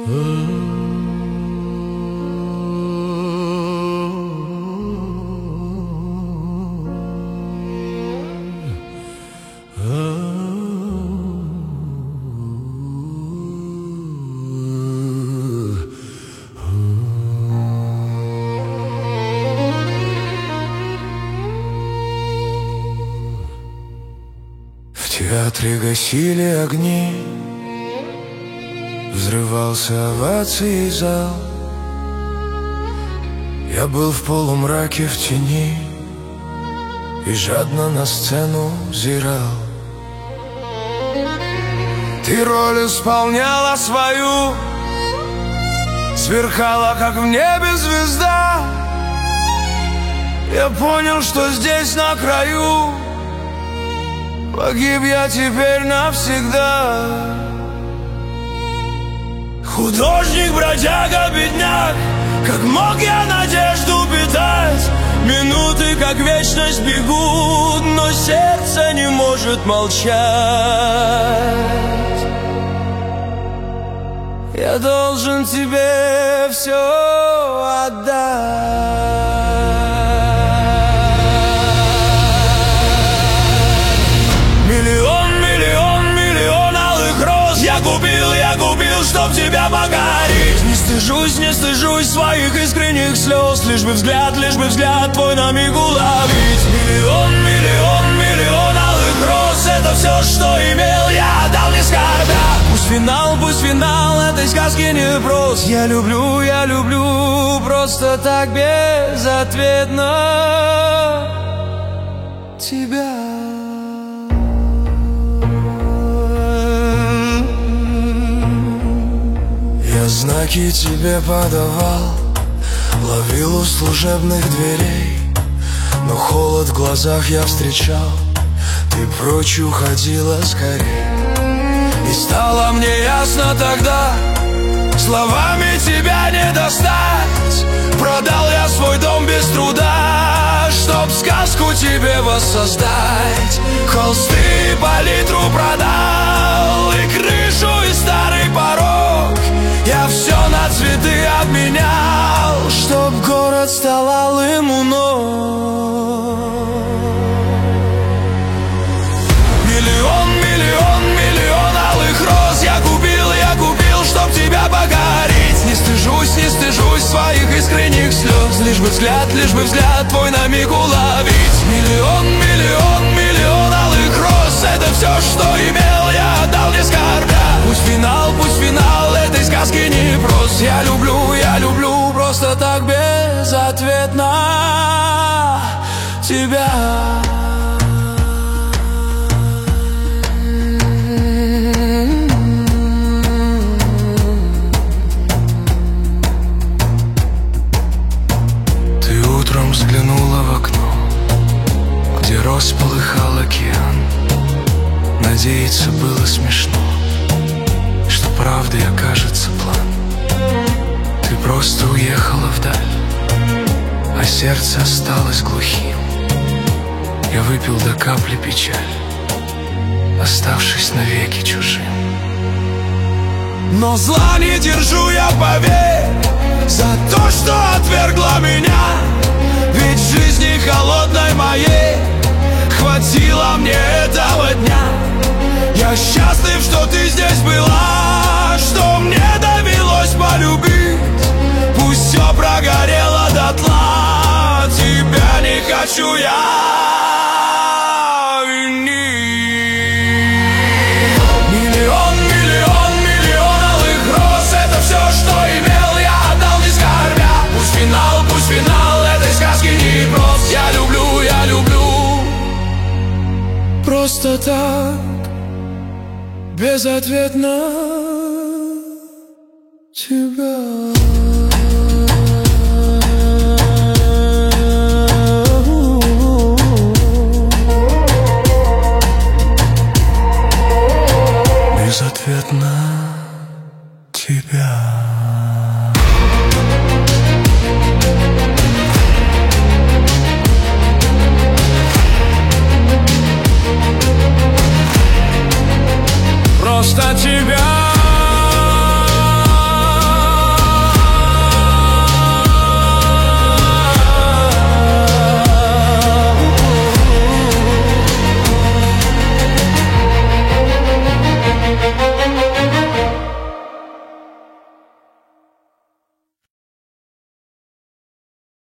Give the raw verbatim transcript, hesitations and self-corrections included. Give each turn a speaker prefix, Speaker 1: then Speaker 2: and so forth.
Speaker 1: В театре гасили огни, взрывался овацией зал. Я был в полумраке, в тени, и жадно на сцену взирал. Ты роль исполняла свою, сверкала, как в небе звезда. Я понял, что здесь на краю погиб я теперь навсегда. Художник, бродяга, бедняк, как мог я надежду питать? Минуты, как вечность, бегут, но сердце не может молчать. Я должен тебе все отдать. Миллион, миллион, миллион алых роз я губил, я губил, чтоб тебя покорить. Не стыжусь, не стыжусь своих искренних слез, лишь бы взгляд, лишь бы взгляд твой на миг уловить. Миллион, миллион, миллион алых роз — это все, что имел, я отдал не скорбя. Пусть финал, пусть финал этой сказки не прост. Я люблю, я люблю просто так безответно тебя. Я знаки тебе подавал, ловил у служебных дверей, но холод в глазах я встречал. Ты прочь уходила скорей. И стало мне ясно тогда, словами тебя не достать. Продал я свой дом без труда, чтоб сказку тебе воссоздать. Холсты, палитру продал, и крышу, и старый порог. Я все на цветы обменял, чтоб город стал алым у ног. Миллион, миллион, миллион алых роз я купил, я купил, чтоб тебя покорить. Не стыжусь, не стыжусь своих искренних слез, лишь бы взгляд, лишь бы взгляд твой на миг уловить. Миллион, миллион, миллион алых роз — это все, что имел, я отдал не скорбя. Пусть финал, пусть финал этой сказки не прост. Я люблю, я люблю просто так безответно тебя. Ты утром взглянула в окно, где рос полыхал океан. Надеяться было смешно, что правдой окажется план. Ты просто уехала вдаль, а сердце осталось глухим. Я выпил до капли печаль, оставшись навеки чужим. Но зла не держу я, поверь, за то, что отвергла меня. Ведь в жизни холодной моей хватило мне этого дня. Я счастлив, что ты здесь была, что мне довелось полюбить. Пусть все прогорело дотла, тебя не хочу я винить. Миллион, миллион, миллион алых роз — это все, что имел, я отдал не скорбя. Пусть финал, пусть финал этой сказки не прост. Я люблю, я люблю просто так безответно тебя. Безответно тебя.